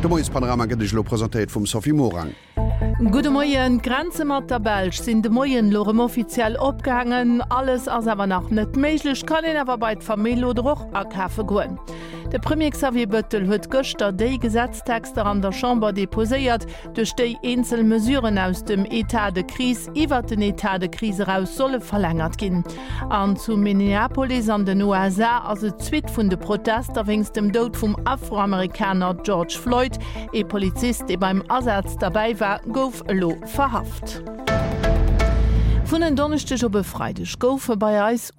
De Moes Panorama gëttech lo präsentéet vum Sophie Morang. Gute Moien, Grenze mat der Belsch sind de Moien lorem offiziell opgehangen, alles ass awer nach net méiglech kann en awer bei d'Familie oder och a Kafe goen. De Premier Xavier Bëttel huet gëchter déi Gesetztexter an der Chamber deposéiert, duch déi einzel Mesuren aus dem Etat de Krise iwwer den Etat de Krise raus solle verlängert ginn. An zu Minneapolis an den USA as et Zwiit vun de Protester wings dem Dout vum Afroamerikaner George Floyd, e Polizist, e beim Ersatz dabei war, gouf lo verhaft. Vun den Donnerstag op Freitag goufe bei eis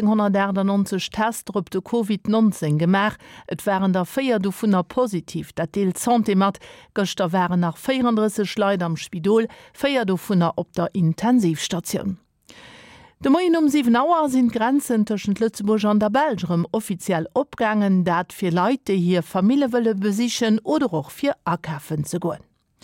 1890 Tester op de COVID-19 gemach. Et waren der 4 vunner positiv, dat deelt Santé mat, gëchter waren nach 34 Leiit am Spidol, 4 vunner op der Intensivstation. De Moien 7 Auer sind Grenzen tschent Lützeburg an der Belgerem offiziell opgangen, dat fir Leute hier Familie wëlle besichen oder auch fir Akaffen ze goen.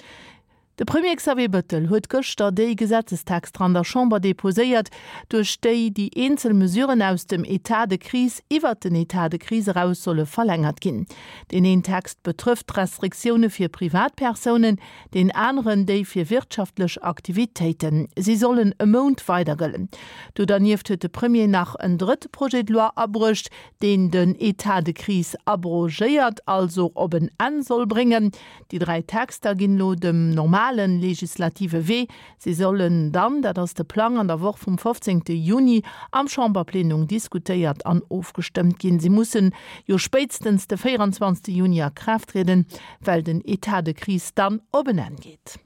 De Premier Xavier Bëttel huet gëchter déi Gesetzestext an der Chamber deposéiert, duch déi die Einzelmesuren aus dem Etat de Krise iwwer den Etat de Krise raus solle verlängert ginn. Den Text betrifft Restriktionen fir Privatpersonen, den anderen déi fir wirtschaftlich Aktivitäten. Sie sollen e Mond weitergëllen. Du danieft huet de Premier nach en dritte Projekt de loi abbrucht, den Etat de Krise abrogéiert, also op en an soll bringen. Die 3 Texter ginn lo dem normalen legislative Weh. Sie sollen dann, dat ass de Plan an der Woche vom 15. Juni am Chamberplenum diskutiert an aufgestimmt gin. Sie mussen jo spätstens de 24. Juni Kraft treten, weil den Etat de Krise dann oben angeht.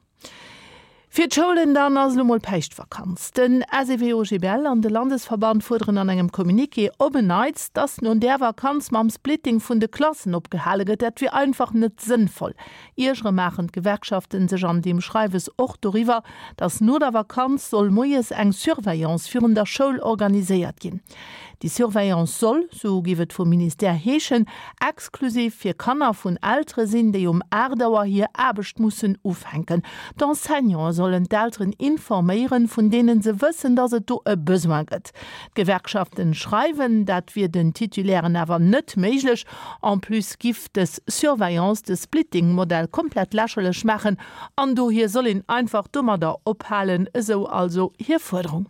Für die Schulen dann als Lummel Peichtvakanz. Den SEWOGBL an de Landesverband fordern an engem Kommuniqué obeneiz, dass nun der Vakanz mam Splitting vun de Klassen opgehalget, dat wie einfach net sinnvoll. Ihre machen Gewerkschaften sich an dem Schreiwes och darüber, dass nur der Vakanz soll moies eng Surveillance führen der Schule organisiert gin. Die Surveillance soll, so givet vom Minister Heeschen, exklusiv für Kanner von ältere sinn, die Erdauer hier Arbecht mussen aufhängen. D'Enseignants sollen d'Eltern informieren, von denen sie wissen, dass es do e Besoin gibt. Gewerkschaften schreiben, dat wir den Titulären aber nicht möglich. En plus gibt es Surveillance, das Splitting-Modell komplett lächerlich machen. Und do hier sollen einfach dummer da ophalen, so also hier Forderung.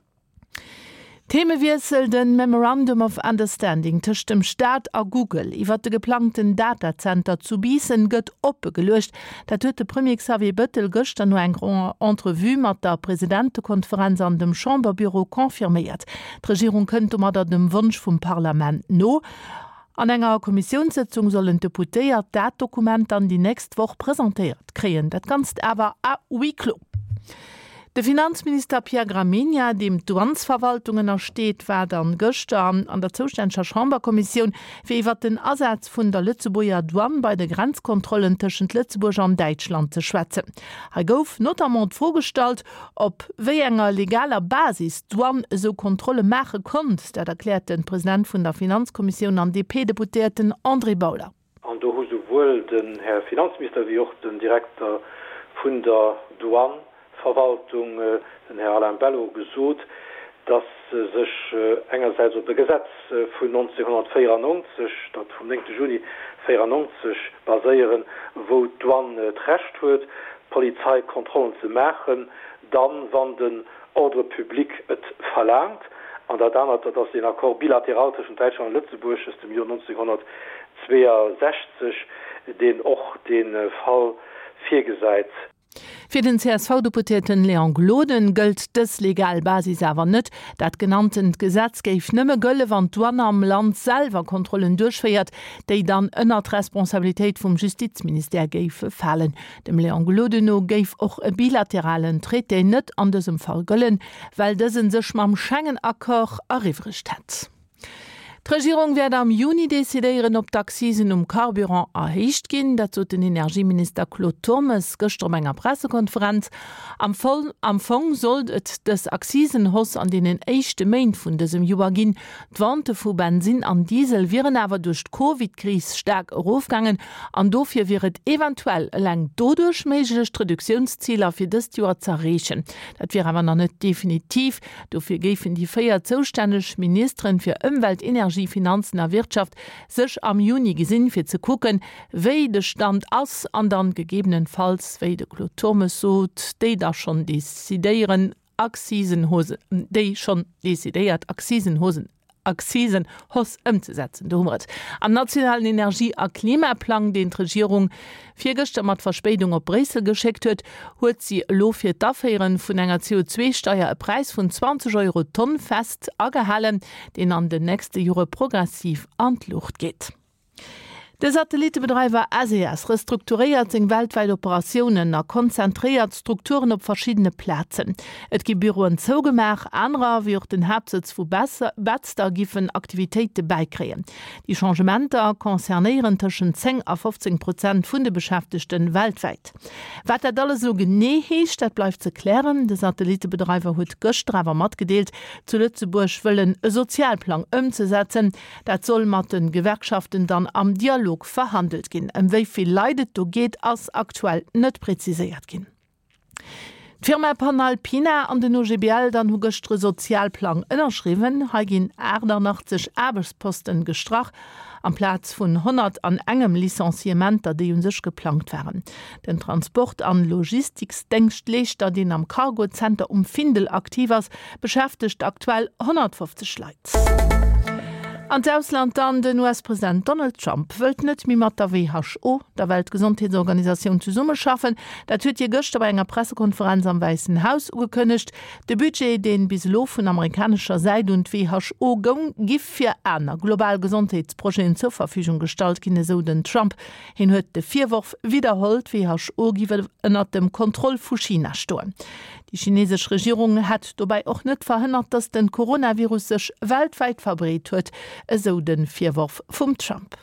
Themenwechsel den Memorandum of Understanding zwischen dem Staat a Google iwwer de geplanten Datacenter zu Biesen gëtt opgelöscht. Dat huet de Premier Xavier Bëttel gëchter no eng Grand Entrevue mat der Präsidentenkonferenz an dem Chamberbüro konfirmiert. Die Regierung kënnt mat dem Wunsch vum Parlament no. An enger Kommissionssitzung sollen Deputéiert dat Dokument an die nächst Woche präsentiert kreen. Dat kannst awer a Wiklo. Der Finanzminister Pierre Gramegna, dem Douansverwaltungen ersteht, war dann gestern an der zuständigen Chamberkommission für iwwer den Ersatz von der Lützeburger Douane bei den Grenzkontrollen zwischen Lützeburg und Deutschland zu schwätzen. Er gouf notamment vorgestellt, ob wie enger legaler Basis Douane so Kontrolle machen konnte, das erklärt den Präsident von der Finanzkommission an DP-Deputierten André Bauler. Und da hat sowohl den Herr Finanzminister wie auch den Direktor von der Douane Verwaltung, den Herr Alain Bello, gesucht, dass sich engerseits auf das Gesetz von 1994, das vom 9. Juni 1994 basieren, wo die Douane das Recht hat, Polizeikontrollen zu machen, dann, wenn den Ordre Public es verlangt, und dann hat das den Akkord bilateral zwischen Deutschland und Lützeburg aus dem Jahr 1962, den auch den Fall viergeseit. Für den CSV-Deputierten Leon Gloden gilt das Legalbasis aber nicht. Das genannte Gesetz gäf nimme gëlle, wann Douane am Land selber Kontrollen durchführt, die dann ënner die Responsabilität vom Justizminister gäfe fallen. Dem Leon Glodeno gäf auch einen bilateralen Traité nicht an diesem Fall gëllen, weil diesen sich mam Schengen-Akkord erriefrecht hat. Die Regierung wird am Juni dezidieren, ob die Accisen Carburant erhöht gehen. Dazu den Energieminister Claude Turmes gestern bei einer Pressekonferenz. Am Anfang soll das Accisenhaus an den ersten Monat von diesem Jahr gehen. Die Werte von Benzin und Diesel wären aber durch die Covid-Krise stark hochgegangen. Und dafür wäre eventuell lang dadurch möglich, Reduktionsziele für das Jahr zu erreichen. Das wäre aber noch nicht definitiv. Dafür geben die 4 zuständigen Ministerin für Umwelt, Energie Energie, Finanzen und Wirtschaft sich am Juni gesinn für zu gucken, wie der Stand aus an dann gegebenenfalls, wie der Claude Thomas sagt, die da schon dezidieren, Akzisenhosen, die schon dezidiert Akzisenhosen umzusetzen. Am nationalen Energie- und Klimaplan, den die Regierung viergestern mit Verspätung auf Brüssel geschickt hat, hat sie für die Affären von einer CO2-Steuer einen Preis von 20 Euro Tonne fest angehalten, den an den nächsten Jahren progressiv an die Luft geht. Der Satellitenbetreiber ASEAS restrukturiert sich weltweit Operationen und konzentriert Strukturen auf verschiedene Plätze. Es gibt Büros zugemacht, andere wie auch den Hauptsitz von Baxter giffen Aktivitäten beikriegen. Die Changements konzernieren zwischen 10 und 15% von den Beschäftigten weltweit. Was das alles so genau ist, das bleibt zu klären. Der Satellitenbetreiber hat gestern mitgeteilt, zu Lützeburg wollen einen Sozialplan umzusetzen. Das soll mit den Gewerkschaften dann am Dialog verhandelt gin. Wie viel leidet do geht als aktuell net präzisiert gin. Die Firma Panalpina an den OGBL dann hu gestre Sozialplan ënnerschriwen, ha gin 88 Arbeitsposten gestrach am Platz vun 100 an engem Lizenziementer, die un sech geplant wären. Den Transport an Logistikdenkstlechter, den am Cargocenter Findel aktiv ist, beschäftigt aktuell 150 Leute. An Ausland dann den US-Präsident Donald Trump wölt net mi mat der WHO, der Weltgesundheitsorganisation zu Summe schaffen. Dat huet je gëcht bei enger Pressekonferenz am Weißen Haus ugekënnecht. De Budget, den bis lo vun amerikanischer Seite und WHO gong gif fir aner global Gesundheitsprojekten zur Verfügung gestalt kinne so den Trump. Hin huet de Vierwurf wiederholt, WHO giwe ënner dem Kontroll vu China stoen. Die chinesische Regierung hat dabei auch nicht verhindert, dass den Coronavirus sich weltweit verbreitet wird, so den Vorwurf vom Trump.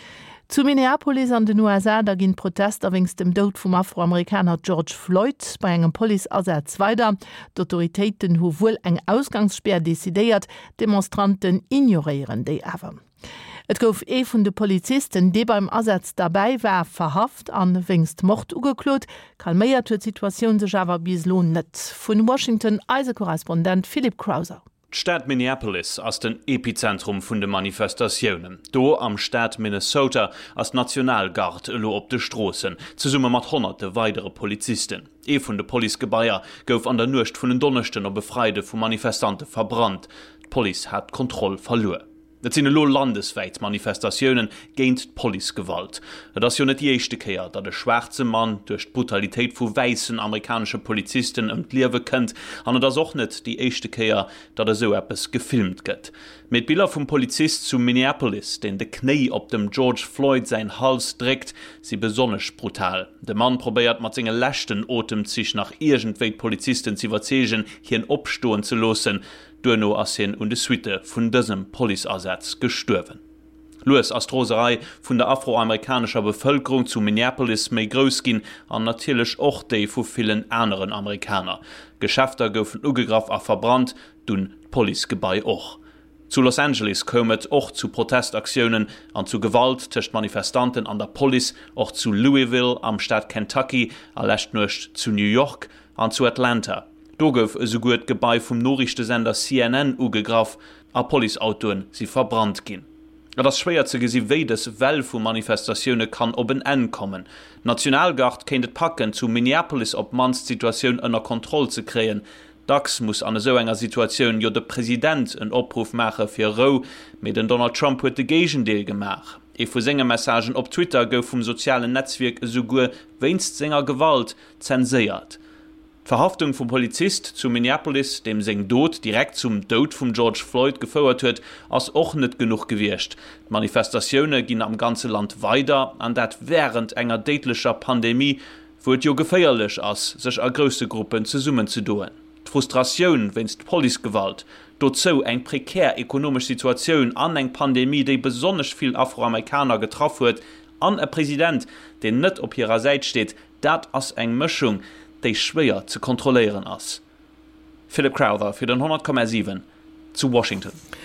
Zu Minneapolis an den USA, da ging Protest wegen dem Tod vom Afroamerikaner George Floyd bei einem Polizeeinsatz weiter. Die Autoritäten haben wohl eine Ausgangssperre dezidiert, Demonstranten ignorieren die aber. Et gouf vun de Polizisten, die beim Ersatz dabei war, verhaft an wingst Mord ugeklot, kalméiert huet Situation sech awer bislo net. Vun Washington Eisekorrespondent Philip Krauser. Stadt Minneapolis as den Epizentrum vun de Manifestationen. Do am Staat Minnesota as Nationalgard lo op de Strossen, ze summe mat hunderte weitere Polizisten. Vun de Poligebaier gouf an der Nucht vun den Donnerchten op Befreide vu Manifestante verbrannt. Poli hat Kontroll verloren. Et sinn lo landesweit Manifestationen géint Poligewalt. Et ass jo net die echte Käier, dat de schwarze Mann durch Brutalitéit vu weißen amerikanische Polizisten Liewe kënnt, an et ass och net die echte Käier, dat so etwas gefilmt gëtt. Mit Bilder vum Polizist zu Minneapolis, den de Knee op dem George Floyd sein Hals dreckt, sie besonnech brutal. De Mann probéiert mat zinge lächten Otem sich nach irgendweit Polizisten ziwerzegen hien opstoen ze losen, Duno as hin und de Suite vun dësem Polizeiersatz gestürwen. Louis Astroserei vun der afroamerikanischer Bevölkerung zu Minneapolis méi grous gin an natilech och déi vu vielen anderen Amerikaner. Geschäfter goufen ugegraf a verbrannt, dun Poligebei och. Zu Los Angeles komet och zu Protestaktionen an zu Gewalt techt Manifestanten an der Police, och zu Louisville am Staat Kentucky, erlächtnucht zu New York an zu Atlanta. Do gouf so gut Gebei vum Norrichtesender CNN ugegraf, a Poliautoen sie verbrannt gin. Das schwer ze gesi wéi des Well vu Manifestationune kann op en en kommen. Nationalgard kennt packen zu Minneapolis op Mannssituatioun ënner Kontrolle ze kreen. Dax muss an so enger Situationun jo de Präsident en Opruf mache fir Ro, mit den Donald Trump huet de Gegendeel gemach. Vu Sängermessagen op Twitter gouf vum sozialen Netzwerk sogur weinst Sänger Gewalt zenséiert. Verhaftung vom Polizist zu Minneapolis, dem seng Tod direkt zum Tod von George Floyd gefeuert huet, ass och net genug gewircht. Manifestationune ginn am ganze Land weiter, an dat während enger deitlecher Pandemie wurt jo geféierlech ass, sech a grösse Gruppen ze summen zu doen. Frustrationun wennst Poligewalt, dozo eng prekär ekonomisch Situationun an eng Pandemie, déi besonnech viel Afroamerikaner getroffen huet, an e Präsident, den net op ihrer Seite steht, dat ass eng Mischung, déi schwéier zu kontrollieren ass. Philip Crowther für den 100,7 zu Washington.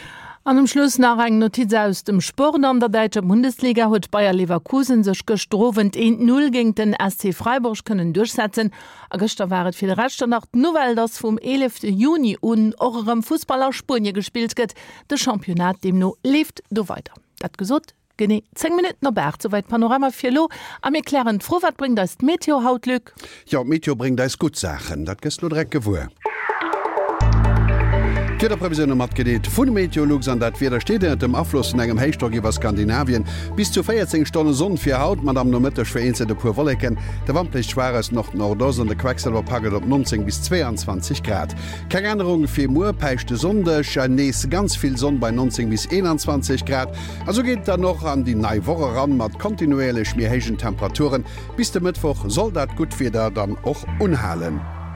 An dem Schluss nach eng Notiz aus dem Sport an der Deutsche Bundesliga huet Bayer Leverkusen sech gestrofend 1-0 gegen den SC Freiburg können durchsetzen. A gestern waret viel Rechter nach Novel, das vom 11. Juni und eurem Fußballer Spurnie gespielt gëtt. De Championat dem no lebt do weiter. Dat gesot gene 10 Minuten noch Berg soweit Panorama 4 Lo am erklären froh wat bringt das Meteo Hautlück. Ja Meteo bringt da gut Sachen, dat gest du dreck gewur. Der Prävision mat gedeet vun Meteorologs an dat wieder steht dem Abfluss in engem Heichstock iwwer Skandinavien bis zu 14 Stunden Sonn fir Haut man am nomëtter schweze de pur Wollecken. Der Wandlicht war es noch Nordos an der Quecksilver paget op 19 bis 22 Grad. Keine Änderung fir Mu peichte Sonde nees ganz viel Sonn bei 19 bis 21 Grad. Also geht da noch an die Neiwoche ran mat kontinuelle schmierhegen Temperaturen. Bis der Mittwoch soll dat gut wieder dann och unhalen.